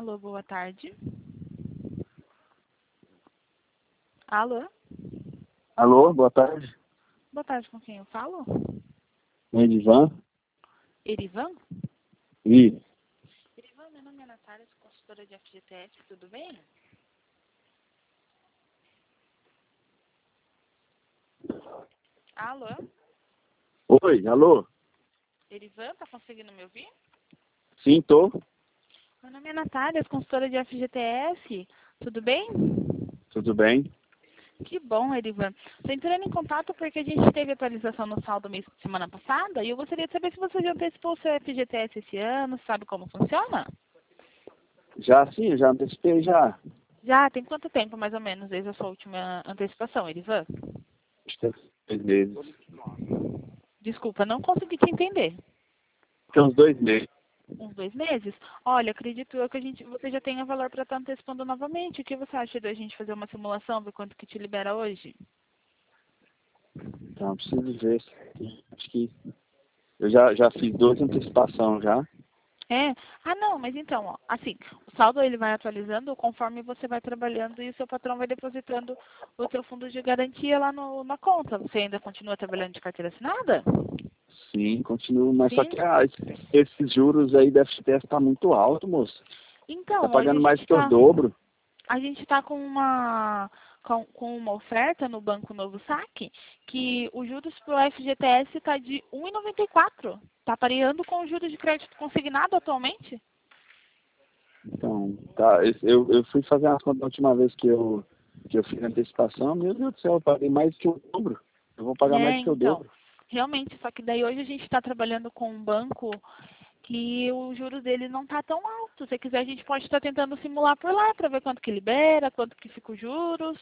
Alô, boa tarde. Alô? Alô, boa tarde. Boa tarde, com quem eu falo? Edivan? Erivan? Isso. Erivan, meu nome é Natália, sou consultora de FGTS, tudo bem? Alô? Oi, alô? Erivan, tá conseguindo me ouvir? Sim, tô. Meu nome é Natália, consultora de FGTS, tudo bem? Tudo bem? Que bom, Erivan. Estou entrando em contato porque a gente teve atualização no saldo semana passada e eu gostaria de saber se você já antecipou o seu FGTS esse ano, sabe como funciona? Já sim, já antecipei já. Já, tem quanto tempo mais ou menos desde a sua última antecipação, Erivan? Acho que tem 2 meses. Desculpa, não consegui te entender. Tem uns 2 meses. Uns 2 meses? Olha, acredito eu que você já tenha valor para estar antecipando novamente. O que você acha de a gente fazer uma simulação, ver quanto que te libera hoje? Então, preciso ver. Acho que eu já fiz 2 antecipações já. É? Ah, não, mas então, ó, assim, o saldo ele vai atualizando conforme você vai trabalhando e o seu patrão vai depositando o seu fundo de garantia lá na conta. Você ainda continua trabalhando de carteira assinada? Sim, continuo, mas só Sim. que esses juros aí da FGTS tá muito alto, moço. Tá Então, pagando mais que o dobro. a gente está com uma oferta no Banco Novo Saque que os juros para o FGTS está de 1,94. Está pareando com os juros de crédito consignado atualmente? Então, tá, eu fui fazer uma conta da última vez que eu fiz a antecipação, meu Deus do céu, eu paguei mais que o dobro. Eu vou pagar É, mais que o então, dobro. realmente, só que daí hoje a gente está trabalhando com um banco que o juros dele não está tão alto. Se você quiser, a gente pode estar tentando simular por lá para ver quanto que libera, quanto que fica os juros.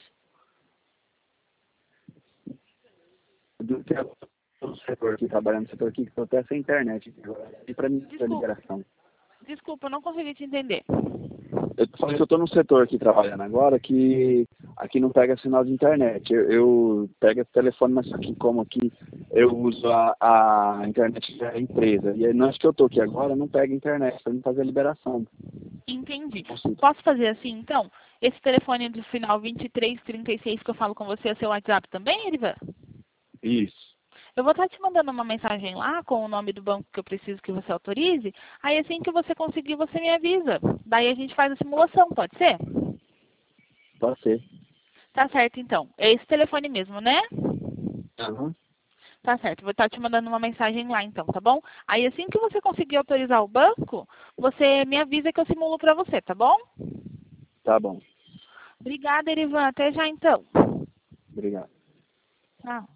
Do que no setor aqui, trabalhando no setor aqui, que estou até sem internet. E para mim, a Desculpa, liberação. eu não consegui te entender. Eu falei que eu estou no setor aqui trabalhando agora, que aqui não pega sinal de internet. Eu pego o telefone, mas só que como aqui eu uso a internet da empresa. E aí, nós que eu estou aqui agora, não pega internet para mim fazer a liberação. Entendi. Consigo. Posso fazer assim, então? Esse telefone do final 2336 que eu falo com você é seu WhatsApp também, Erivan? Isso. Eu vou estar te mandando uma mensagem lá com o nome do banco que eu preciso que você autorize. Aí assim que você conseguir, você me avisa. Daí a gente faz a simulação, pode ser? Pode ser. Tá certo, então. É esse telefone mesmo, né? Aham. Tá certo. Vou estar te mandando uma mensagem lá, então, tá bom? Aí assim que você conseguir autorizar o banco, você me avisa que eu simulo para você, tá bom? Tá bom. Obrigada, Erivan. Até já, então. Obrigado. Tchau.